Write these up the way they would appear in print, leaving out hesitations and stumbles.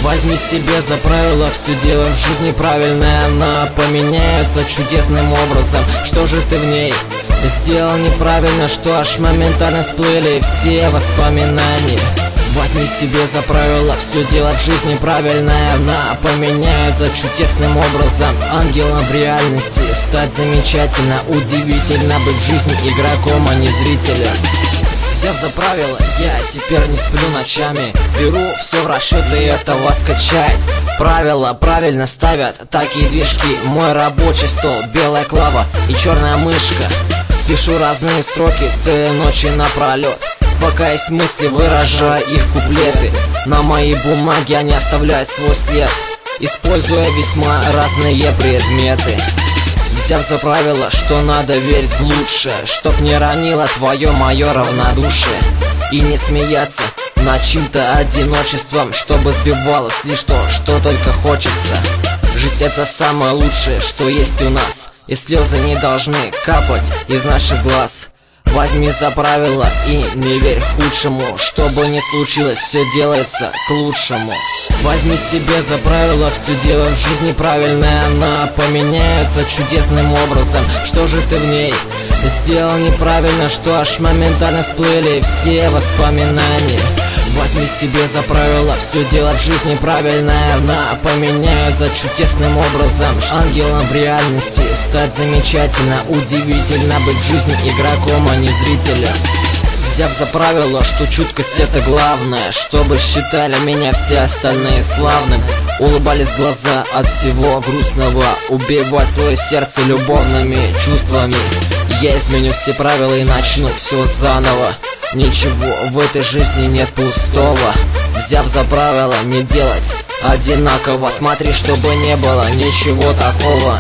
Возьми себе за правило все делать в жизни правильное. Она поменяется чудесным образом. Что же ты в ней сделал неправильно, что аж моментально всплыли все воспоминания? Возьми себе за правило все делать в жизни правильное. Она поменяется чудесным образом. Ангелом в реальности стать замечательно, удивительно быть в жизни игроком, а не зрителем. Взяв за правило, я теперь не сплю ночами. Беру все в расчет, и это вас качает. Правила правильно ставят такие движки. Мой рабочий стол, белая клава и черная мышка. Пишу разные строки целые ночи напролет, пока есть мысли, выражая их в куплеты. На моей бумаге они оставляют свой след, используя весьма разные предметы. Взяв за правило, что надо верить в лучшее, чтоб не ранило твое мое равнодушие, и не смеяться над чьим-то одиночеством, чтобы сбивалось лишь то, что только хочется. Жизнь — это самое лучшее, что есть у нас, и слезы не должны капать из наших глаз. Возьми за правило и не верь худшему. Что бы ни случилось, все делается к лучшему. Возьми себе за правило все делать в жизни правильное. Она поменяется чудесным образом. Что же ты в ней сделал неправильно, что аж моментально всплыли все воспоминания? Возьми себе за правило все делать в жизни правильное. Она поменяется чудесным образом. Ангелом в реальности стать замечательно, удивительно быть в жизни игроком, а не зрителем. Взяв за правило, что чуткость — это главное, чтобы считали меня все остальные славным, улыбались глаза от всего грустного, убивать свое сердце любовными чувствами. Я изменю все правила и начну все заново. Ничего в этой жизни нет пустого. Взяв за правило не делать одинаково, смотри, чтобы не было ничего такого.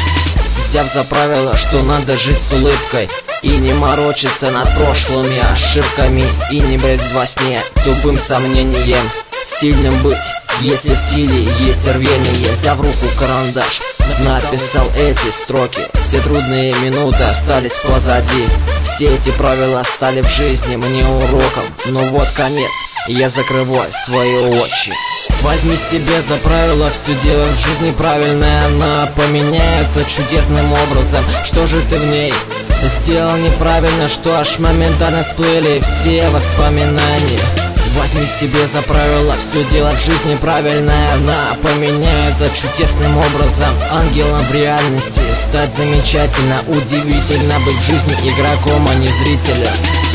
Взяв за правило, что надо жить с улыбкой и не морочиться над прошлыми ошибками, и не брать во сне тупым сомнением. Сильным быть, если в силе есть рвение. Взяв в руку карандаш, написал эти строки. Все трудные минуты остались позади. Все эти правила стали в жизни мне уроком. Но вот конец, я закрываю свои очи. Возьми себе за правило все делать в жизни правильное. Она поменяется чудесным образом. Что же ты в ней сделал неправильно, что аж моментально всплыли все воспоминания? Возьми себе за правило все делать в жизни правильное. Она поменяется чудесным образом. Ангелом в реальности стать замечательно, удивительно быть в жизни игроком, а не зрителем.